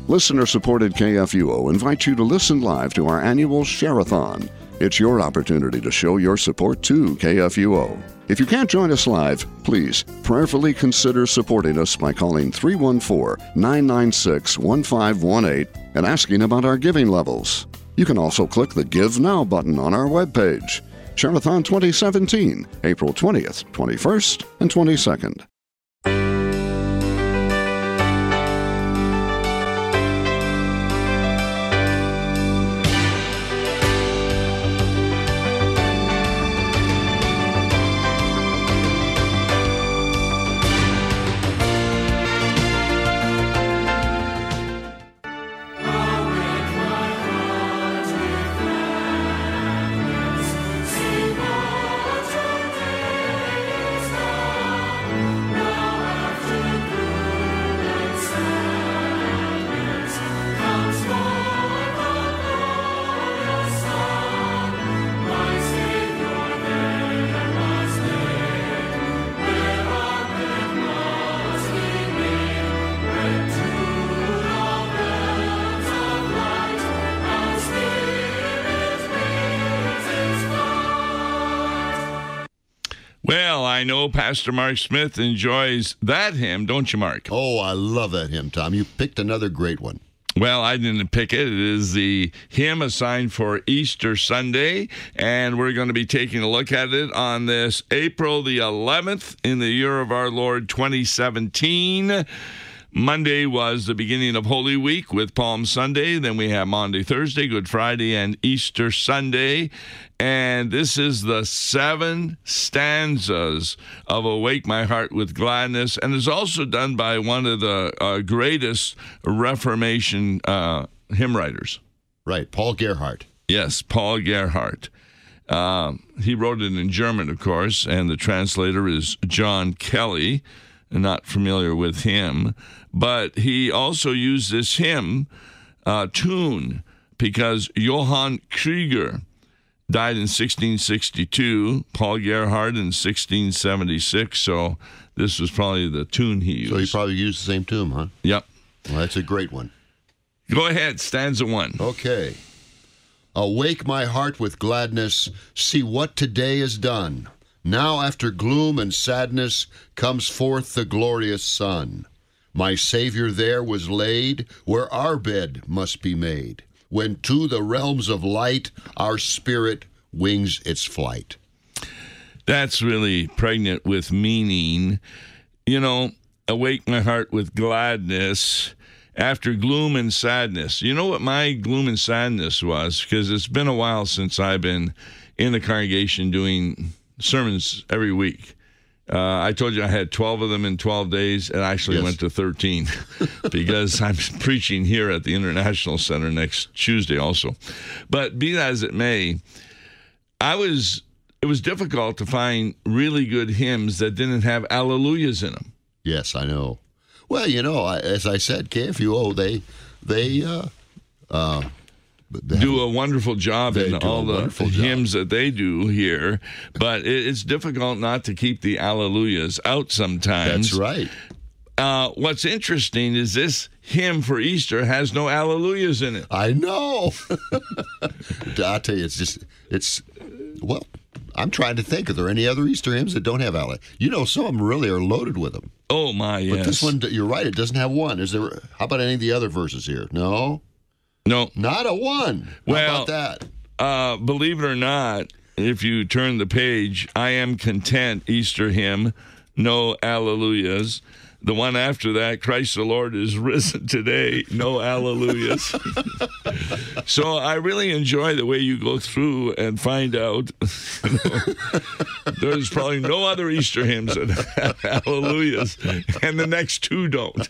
Listener-supported KFUO invites you to listen live to our annual Share-a-thon. It's your opportunity to show your support to KFUO. If you can't join us live, please prayerfully consider supporting us by calling 314-996-1518 and asking about our giving levels. You can also click the Give Now button on our webpage. Share-a-thon 2017, April 20th, 21st, and 22nd. Well, I know Pastor Mark Smith enjoys that hymn, don't you, Mark? Oh, I love that hymn, Tom. You picked another great one. Well, I didn't pick it. It is the hymn assigned for Easter Sunday, and we're going to be taking a look at it on this April the 11th in the year of our Lord 2017. Monday was the beginning of Holy Week with Palm Sunday. Then we have Maundy, Thursday, Good Friday, and Easter Sunday. And this is the 7 stanzas of Awake My Heart with Gladness. And it's also done by one of the greatest Reformation hymn writers. Right, Paul Gerhardt. Yes, Paul Gerhardt. He wrote it in German, of course, and the translator is John Kelly. Not familiar with him. But he also used this hymn tune because Johann Krieger died in 1662, Paul Gerhardt in 1676, so this was probably the tune he used. So he probably used the same tune, huh? Yep. Well, that's a great one. Go ahead, stanza 1. Okay. Awake my heart with gladness, see what today is done. Now after gloom and sadness comes forth the glorious sun. My Savior there was laid where our bed must be made, when to the realms of light our spirit wings its flight. That's really pregnant with meaning. You know, awake my heart with gladness after gloom and sadness. You know what my gloom and sadness was? Because it's been a while since I've been in the congregation doing sermons every week. I told you I had 12 of them in 12 days. It actually went to 13 because I'm preaching here at the International Center next Tuesday also. But be that as it may, it was difficult to find really good hymns that didn't have alleluias in them. Yes, I know. Well, you know, as I said, KFUO, they do a wonderful job in all the hymns that they do here, but it's difficult not to keep the alleluias out sometimes. That's right. What's interesting is this hymn for Easter has no alleluias in it. I know. I'll tell you, well, I'm trying to think, are there any other Easter hymns that don't have alleluia? You know, some of them really are loaded with them. Oh, my, yes. But this one, you're right, it doesn't have one. How about any of the other verses here? No? No. Not a one. How about that? Believe it or not, if you turn the page, I Am Content, Easter hymn, no alleluias. The one after that, Christ the Lord is risen today, no alleluias. So I really enjoy the way you go through and find out. There's probably no other Easter hymns that have alleluias, and the next two don't.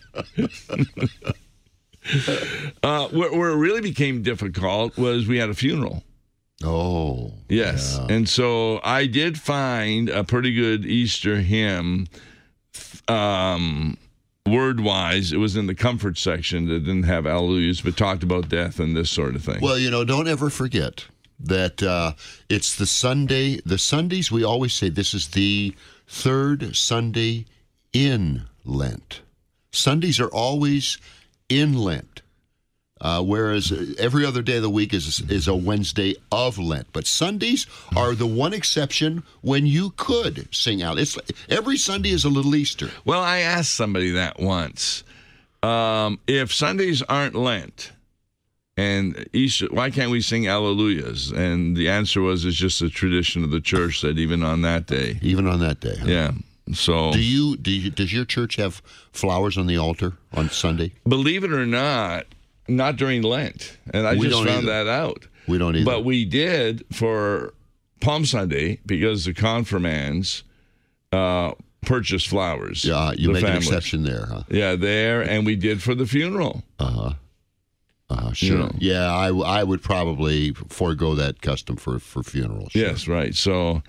Where it really became difficult was we had a funeral. Oh. Yes. Yeah. And so I did find a pretty good Easter hymn, word-wise. It was in the comfort section that didn't have alleluias, but talked about death and this sort of thing. Well, you know, don't ever forget that it's the Sundays, we always say this is the third Sunday in Lent. Sundays are always in Lent. Whereas every other day of the week is a Wednesday of Lent. But Sundays are the one exception when you could sing out. Every Sunday is a little Easter. Well, I asked somebody that once. If Sundays aren't Lent and Easter, why can't we sing Alleluias? And the answer was, it's just a tradition of the church that even on that day. Even on that day, huh? Yeah. So does your church have flowers on the altar on Sunday? Believe it or not during Lent. And I just found that out. We don't either. But we did for Palm Sunday because the confirmands purchased flowers. Yeah, you make an exception there, huh? Yeah, there, and we did for the funeral. Sure. You know. Yeah, I would probably forego that custom for funerals. Sure. Yes, right. So,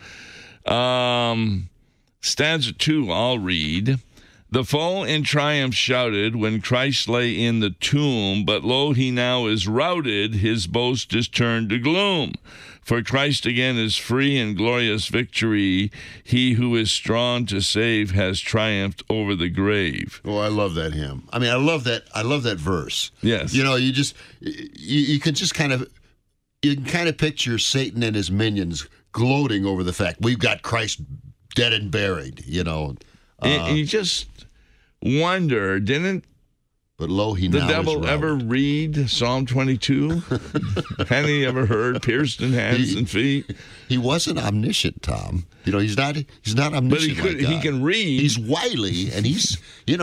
stanza 2, I'll read. The foe in triumph shouted when Christ lay in the tomb, but lo, he now is routed, his boast is turned to gloom. For Christ again is free in glorious victory. He who is strong to save has triumphed over the grave. Oh, I love that hymn. I mean, I love that verse. Yes. You know, you can just kind of picture Satan and his minions gloating over the fact we've got Christ dead and buried, you know. You just wonder, didn't but lo, he the now devil is ever routed. read Psalm 22? Hadn't he ever heard pierced in hands and feet? He wasn't omniscient, Tom. You know, he's not omniscient. But he can read. He's wily, and he's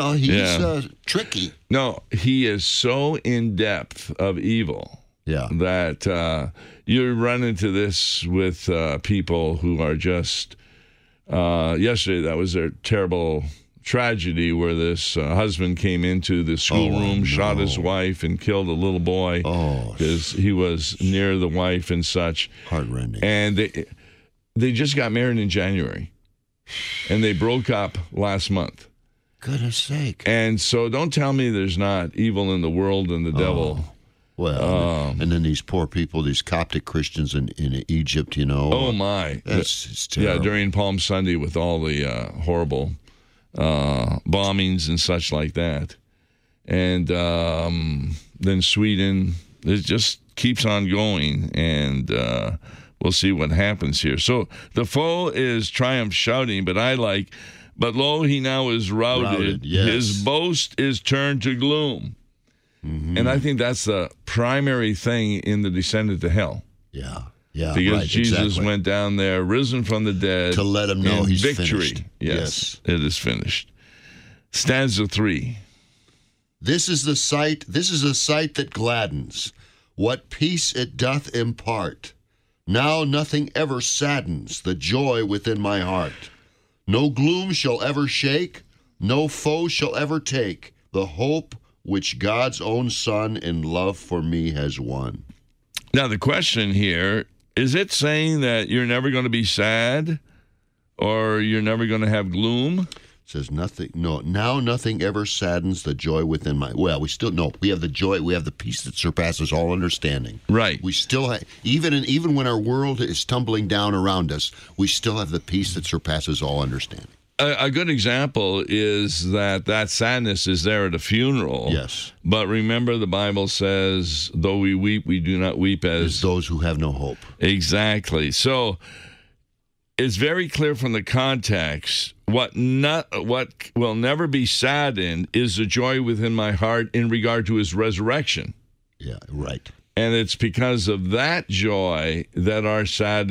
tricky. No, he is so in depth of evil. Yeah. That you run into this with people who are just. Yesterday, that was their terrible tragedy where this husband came into the schoolroom, shot his wife, and killed a little boy because he was near the wife and such. Heartrending. And they just got married in January, and they broke up last month. Goodness sake. And so don't tell me there's not evil in the world and the devil. Well, and then these poor people, these Coptic Christians in Egypt, you know. Oh, my. It's terrible. Yeah, during Palm Sunday with all the horrible bombings and such like that. And then Sweden, it just keeps on going, and we'll see what happens here. So the foe is triumph shouting, but lo, he now is routed. Yes. His boast is turned to gloom. Mm-hmm. And I think that's the primary thing in the descent into hell. Yeah, because right, Jesus exactly. went down there, risen from the dead. To let him know he's victory. finished. Yes, it is finished. Stanza 3. This is a sight that gladdens. What peace it doth impart. Now nothing ever saddens the joy within my heart. No gloom shall ever shake, no foe shall ever take the hope which God's own Son in love for me has won. Now, the question here, is it saying that you're never going to be sad or you're never going to have gloom? It says nothing. No, now nothing ever saddens the joy within my. Well, we have the joy. We have the peace that surpasses all understanding. Right. We still have, even when our world is tumbling down around us, we still have the peace that surpasses all understanding. A good example is that sadness is there at a funeral. Yes. But remember, the Bible says, though we weep, we do not weep as those who have no hope. Exactly. So it's very clear from the context, what will never be saddened is the joy within my heart in regard to his resurrection. Yeah, right. And it's because of that joy that our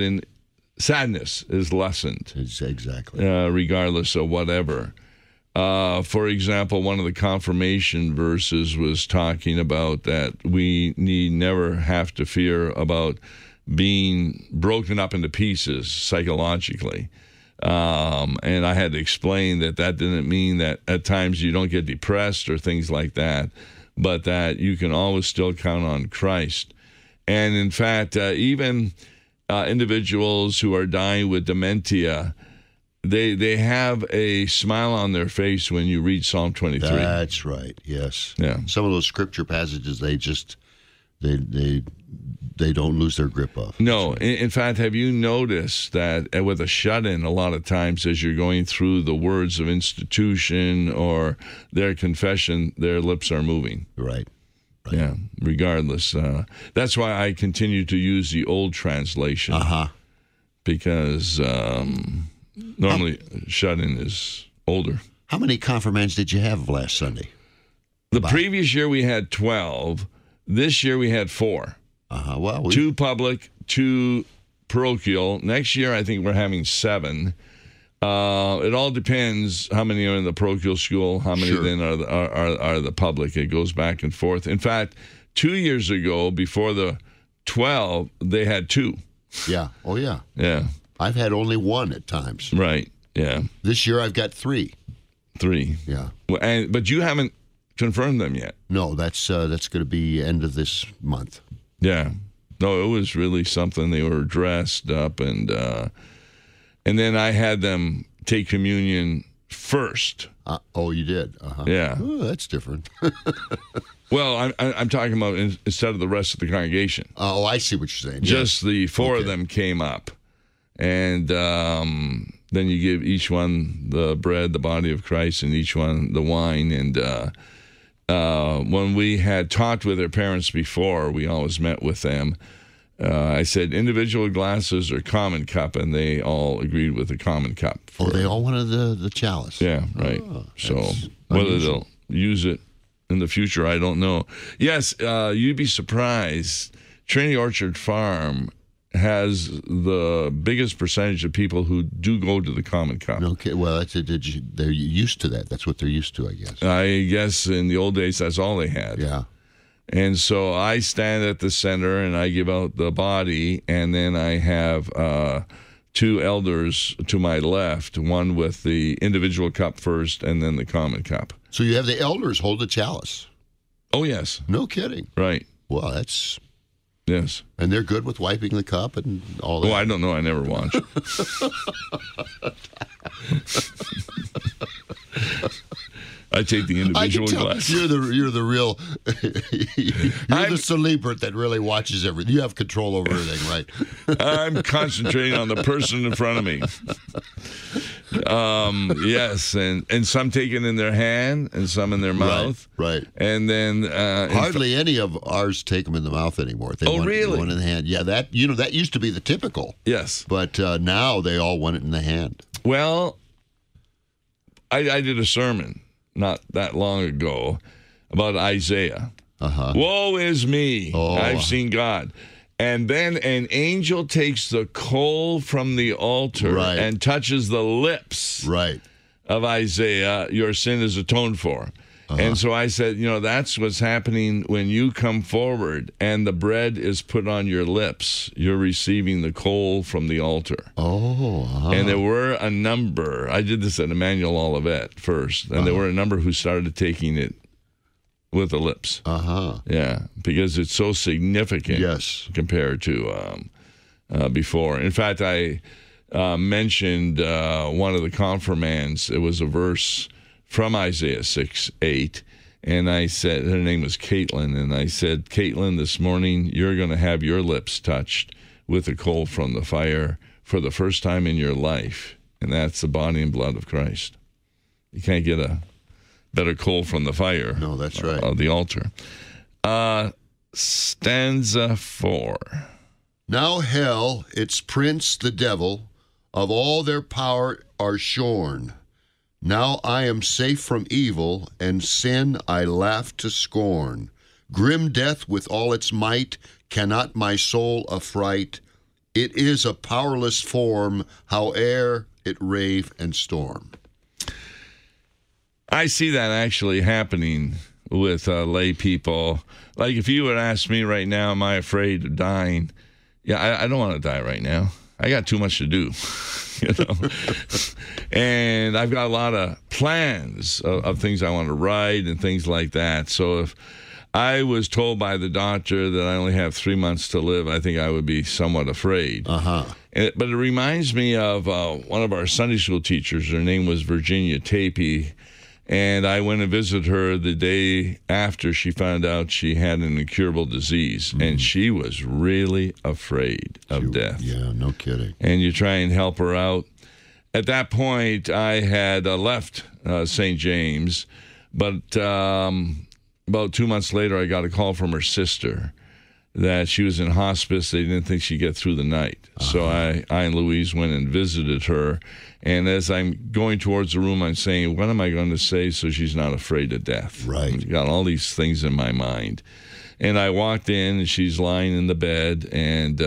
sadness is lessened. Exactly. Regardless of whatever. For example, one of the confirmation verses was talking about that we need never have to fear about being broken up into pieces psychologically. And I had to explain that didn't mean that at times you don't get depressed or things like that, but that you can always still count on Christ. And in fact, even individuals who are dying with dementia, they have a smile on their face when you read Psalm 23. That's right. Yes. Yeah. Some of those scripture passages, they don't lose their grip of. No. In fact, have you noticed that with a shut-in, a lot of times as you're going through the words of institution or their confession, their lips are moving? Right. Yeah, regardless. That's why I continue to use the old translation. Because normally shut-in is older. How many confirmands did you have last Sunday? The previous year we had 12. This year we had 4. Well, 2 public, 2 parochial. Next year I think we're having 7. It all depends how many are in the parochial school, how many then are the public. It goes back and forth. In fact, 2 years ago, before the 12, they had 2. Yeah. Oh, yeah. Yeah. I've had only 1 at times. Right. Yeah. This year I've got 3. 3. Yeah. Well, but you haven't confirmed them yet. No, that's going to be end of this month. Yeah. No, it was really something. They were dressed up, and then I had them take communion first. Oh, you did? Yeah. Oh, that's different. Well, I'm talking about instead of the rest of the congregation. Oh, I see what you're saying. Just the 4 of them came up, and then you give each one the bread, the body of Christ, and each one the wine. And when we had talked with their parents before, we always met with them. I said individual glasses or common cup, and they all agreed with the common cup. They all wanted the chalice. Yeah, right. So whether they'll use it in the future, I don't know. Yes, you'd be surprised. Trinity Orchard Farm has the biggest percentage of people who do go to the common cup. Okay, well, they're used to that. That's what they're used to, I guess. I guess in the old days, that's all they had. Yeah. And so I stand at the center and I give out the body, and then I have 2 elders to my left, one with the individual cup first and then the common cup. So you have the elders hold the chalice. Oh, yes. No kidding. Right. Well, that's... Yes. And they're good with wiping the cup and all that? Oh, I don't know. I never watched. I take the individual glass. You're the real you're the celebrant that really watches everything. You have control over everything, right? I'm concentrating on the person in front of me. Yes, and some take it in their hand and some in their mouth. Right. And then hardly any of ours take them in the mouth anymore. They want really? One in the hand. Yeah, that used to be the typical. Yes. But now they all want it in the hand. Well, I did a sermon not that long ago about Isaiah. Woe is me. I've seen God. And then an angel takes the coal from the altar and touches the lips of Isaiah. Your sin is atoned for. And so I said, that's what's happening when you come forward and the bread is put on your lips. You're receiving the coal from the altar. And there were a number. I did this at Emmanuel Olivet first. And there were a number who started taking it with the lips. Yeah, because it's so significant compared to before. In fact, I mentioned one of the confirmands. It was a verse from Isaiah 6:8, and I said, her name was Caitlin, and I said, Caitlin, this morning you're going to have your lips touched with the coal from the fire for the first time in your life, and that's the body and blood of Christ. You can't get a better coal from the fire. No, that's right. Of the altar. Stanza 4. Now hell, its prince, the devil, of all their power are shorn. Now I am safe from evil, and sin I laugh to scorn. Grim death with all its might cannot my soul affright. It is a powerless form, howe'er it rave and storm. I see that actually happening with lay people. Like if you would ask me right now, am I afraid of dying? Yeah, I don't want to die right now. I got too much to do. And I've got a lot of plans of things I want to write and things like that. So if I was told by the doctor that I only have 3 months to live, I think I would be somewhat afraid. But it reminds me of one of our Sunday school teachers. Her name was Virginia Tapey. And I went and visited her the day after she found out she had an incurable disease. And she was really afraid of death. Yeah, no kidding. And you try and help her out. At that point, I had left St. James, but about 2 months later, I got a call from her sister that she was in hospice. They didn't think she'd get through the night. So I and Louise went and visited her. And as I'm going towards the room, I'm saying, what am I going to say so she's not afraid of death? Right. I've got all these things in my mind. And I walked in, and she's lying in the bed, and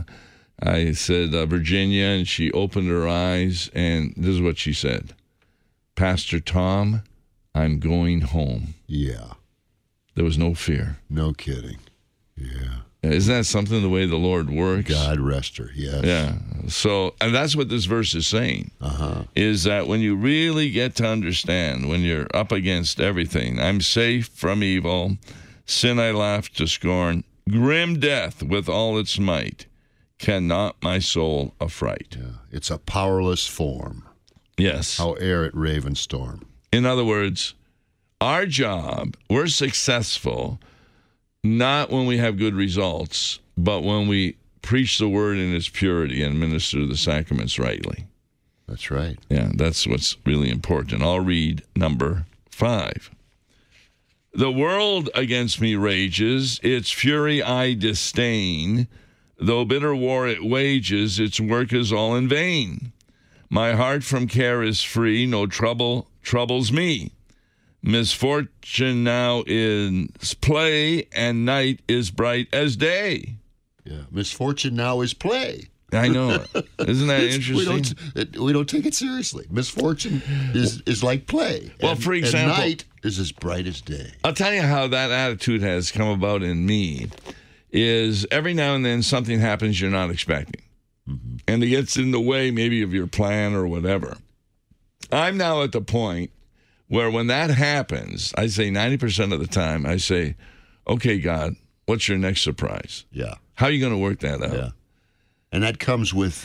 I said, Virginia, and she opened her eyes, and this is what she said. Pastor Tom, I'm going home. Yeah. There was no fear. No kidding. Yeah. Isn't that something, the way the Lord works? God rest her, yes. Yeah. So, and that's what this verse is saying, Uh-huh. is that when you really get to understand, when you're up against everything, I'm safe from evil, sin I laugh to scorn, grim death with all its might, cannot my soul affright. Yeah. It's a powerless form. Yes. Howe'er it raven storm. In other words, our job, we're successful not when we have good results, but when we preach the word in its purity and minister the sacraments rightly. That's right. Yeah, that's what's really important. I'll read number 5. The world against me rages, its fury I disdain. Though bitter war it wages, its work is all in vain. My heart from care is free, no trouble troubles me. Misfortune now is play, and night is bright as day. Yeah. Misfortune now is play. I know. Isn't that interesting? We don't take it seriously. Misfortune is like play. Well, for example, and night is as bright as day. I'll tell you how that attitude has come about in me is every now and then something happens you're not expecting. Mm-hmm. And it gets in the way maybe of your plan or whatever. I'm now at the point where when that happens, I say 90% of the time, I say, okay, God, what's your next surprise? Yeah. How are you going to work that out? Yeah. And that comes with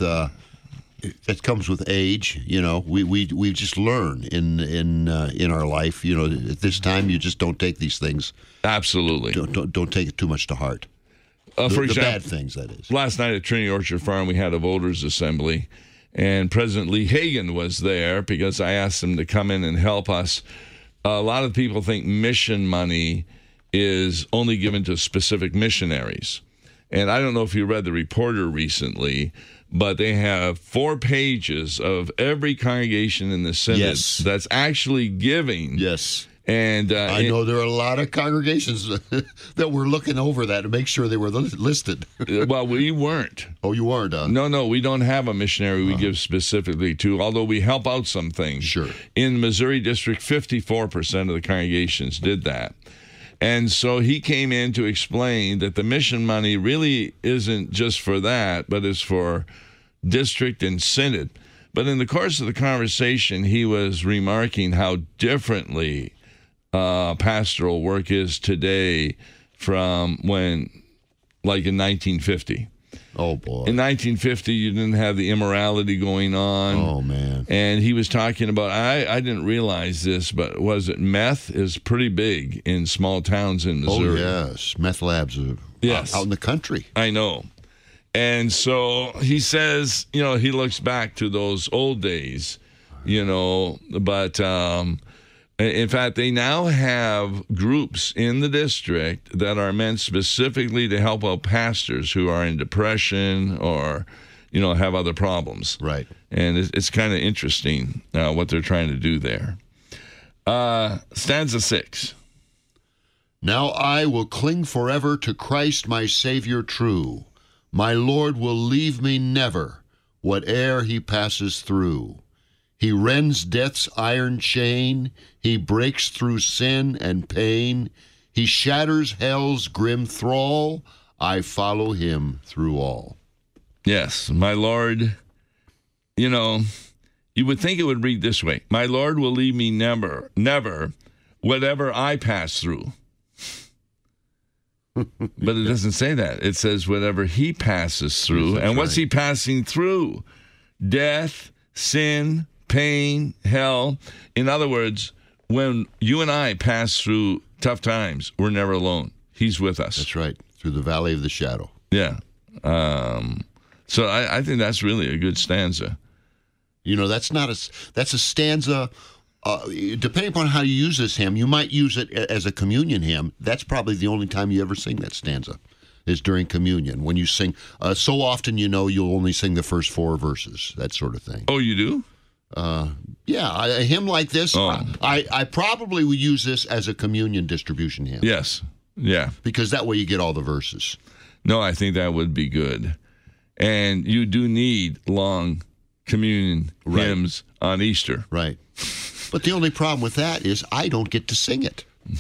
age. You know, we just learn in our life. You know, at this time, you just don't take these things. Absolutely. Don't take it too much to heart. For example, the bad things, that is. Last night at Trinity Orchard Farm, we had a voters' assembly, and President Lee Hagan was there because I asked him to come in and help us. A lot of people think mission money is only given to specific missionaries. And I don't know if you read the Reporter recently, but they have 4 pages of every congregation in the synod that's actually giving. Yes. And I know there are a lot of congregations that were looking over that to make sure they were listed. Well, we weren't. Oh, you weren't, huh? No, we don't have a missionary we give specifically to, although we help out some things. Sure. In Missouri District, 54% of the congregations did that. And so he came in to explain that the mission money really isn't just for that, but is for district and synod. But in the course of the conversation, he was remarking how differently pastoral work is today from when, like in 1950. Oh, boy. In 1950, you didn't have the immorality going on. Oh, man. And he was talking about, I didn't realize this, but was it meth is pretty big in small towns in Missouri. Oh, yes. Meth labs are out in the country. I know. And so he says, you know, he looks back to those old days, you know, but in fact, they now have groups in the district that are meant specifically to help out pastors who are in depression or, you know, have other problems. Right. And it's kind of interesting what they're trying to do there. Stanza 6. Now I will cling forever to Christ my Savior true. My Lord will leave me never, whate'er he passes through. He rends death's iron chain, he breaks through sin and pain, he shatters hell's grim thrall, I follow him through all. Yes, my Lord, you know, you would think it would read this way. My Lord will leave me never, never, whatever I pass through. But it doesn't say that. It says whatever he passes through. Yes, and what's right. he passing through? Death, sin, pain, hell. In other words, when you and I pass through tough times, we're never alone. He's with us. That's right, through the valley of the shadow. Yeah. So I think that's really a good stanza. You know, that's a stanza depending upon how you use this hymn, you might use it as a communion hymn. That's probably the only time you ever sing that stanza, is during communion. When you sing, so often you'll only sing the first 4 verses, that sort of thing. Oh, you do? Yeah, a hymn like this, Oh. I probably would use this as a communion distribution hymn. Yes. Yeah. Because that way you get all the verses. No, I think that would be good. And you do need long communion hymns on Easter. Right. But the only problem with that is I don't get to sing it.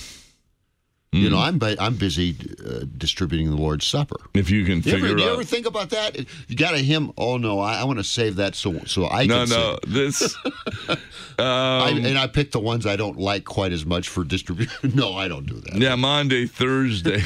You know, I'm busy distributing the Lord's Supper. If you can figure Do you out. ever think about that? You got a hymn. Oh no, I want to save that so I can sing. No, this. And I pick the ones I don't like quite as much for distribution. No, I don't do that. Yeah, Monday, Thursday.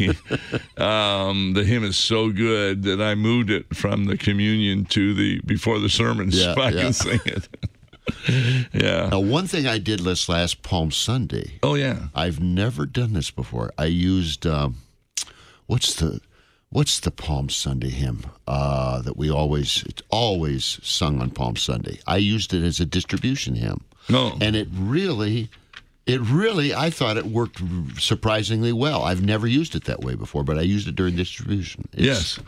The hymn is so good that I moved it from the communion to the before the sermon so I can sing it. Yeah. Now, one thing I did this last Palm Sunday. Oh, yeah. I've never done this before. I used what's the Palm Sunday hymn that it's always sung on Palm Sunday. I used it as a distribution hymn. No. And it really, I thought it worked surprisingly well. I've never used it that way before, but I used it during distribution. Yes.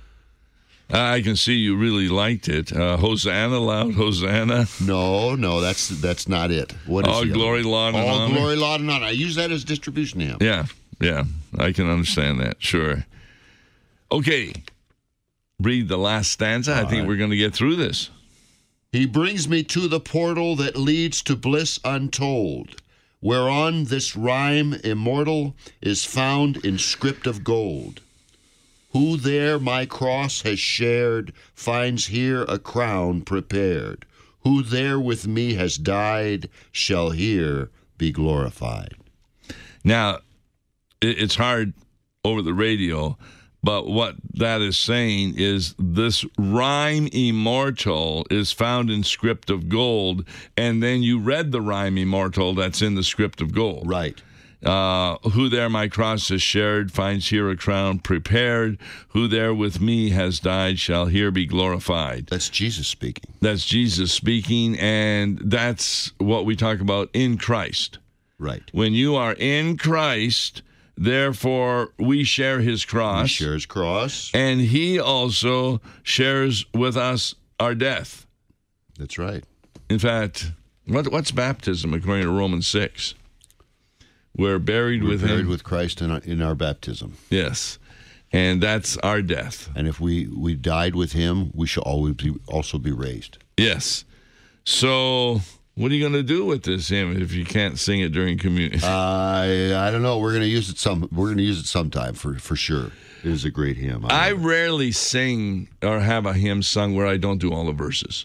I can see you really liked it. Hosanna, loud Hosanna. No, that's not it. What is All the glory, other? laud, and All honor. glory, laud, and honor. I use that as distribution hymn. Yeah, I can understand that, sure. Okay, read the last stanza. I think we're going to get through this. He brings me to the portal that leads to bliss untold, whereon this rhyme immortal is found in script of gold. Who there my cross has shared finds here a crown prepared. Who there with me has died shall here be glorified. Now, it's hard over the radio, but what that is saying is this rhyme immortal is found in script of gold, and then you read the rhyme immortal that's in the script of gold. Right. Who there my cross has shared finds here a crown prepared. Who there with me has died shall here be glorified. That's Jesus speaking. That's Jesus speaking, and that's what we talk about in Christ. Right. When you are in Christ, therefore we share his cross. He shares his cross. And he also shares with us our death. That's right. In fact, what's baptism according to Romans 6? We're buried with him. With Christ in our baptism. Yes. And that's our death. And if we died with him, we shall always also be raised. Yes. So what are you going to do with this hymn if you can't sing it during communion? I don't know. We're going to use it sometime for sure. It is a great hymn. I rarely sing or have a hymn sung where I don't do all the verses.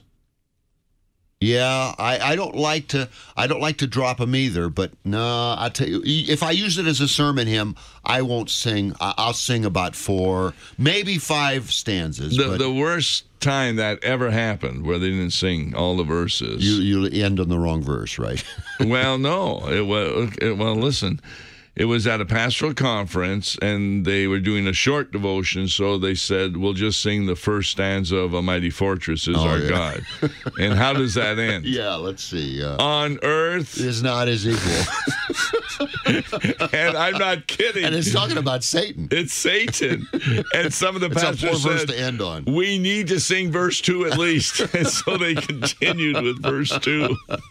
Yeah, I don't like to drop them either. But no, I tell you, if I use it as a sermon hymn, I won't sing. I'll sing about 4, maybe 5 stanzas. The worst time that ever happened where they didn't sing all the verses. You end on the wrong verse, right? Well, no. Well, listen. It was at a pastoral conference, and they were doing a short devotion, so they said, we'll just sing the first stanza of A Mighty Fortress is Our God. And how does that end? Yeah, let's see. On earth is not his equal. And I'm not kidding. And it's talking about Satan. It's Satan. And some of the pastors verse said, to end on. We need to sing verse 2 at least. And so they continued with verse 2.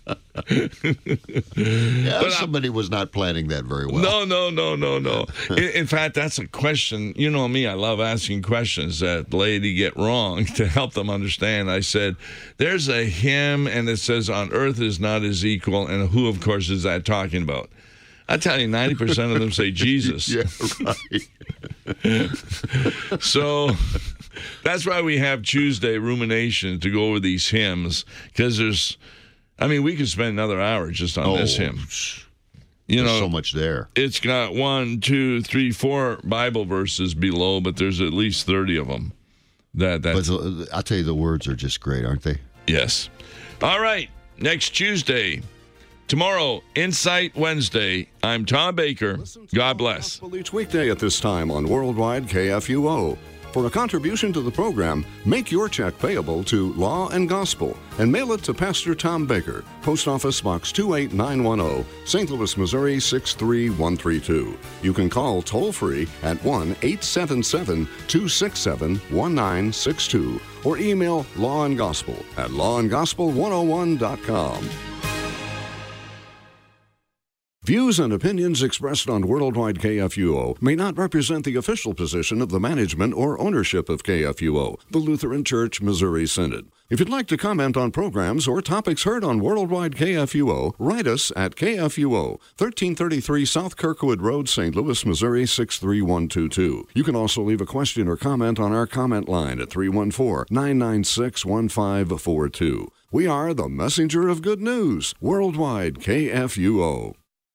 Yeah, but somebody was not planning that very well. No. In fact, that's a question. You know me, I love asking questions that laity get wrong to help them understand. I said, there's a hymn, and it says, on earth is not his equal, and who, of course, is that talking about? I tell you, 90% of them say Jesus. Yeah, right. So that's why we have Tuesday rumination to go over these hymns, because we could spend another hour just on this hymn. There's so much there. It's got 1, 2, 3, 4 Bible verses below, but there's at least 30 of them. But I'll tell you, the words are just great, aren't they? Yes. All right. Next Tuesday. Tomorrow, Insight Wednesday. I'm Tom Baker. God bless. Each weekday at this time on Worldwide KFUO. For a contribution to the program, make your check payable to Law and Gospel and mail it to Pastor Tom Baker, Post Office Box 28910, St. Louis, Missouri 63132. You can call toll-free at 1-877-267-1962 or email lawandgospel@lawandgospel101.com. Views and opinions expressed on Worldwide KFUO may not represent the official position of the management or ownership of KFUO, the Lutheran Church Missouri Synod. If you'd like to comment on programs or topics heard on Worldwide KFUO, write us at KFUO, 1333 South Kirkwood Road, St. Louis, Missouri 63122. You can also leave a question or comment on our comment line at 314-996-1542. We are the messenger of good news, Worldwide KFUO.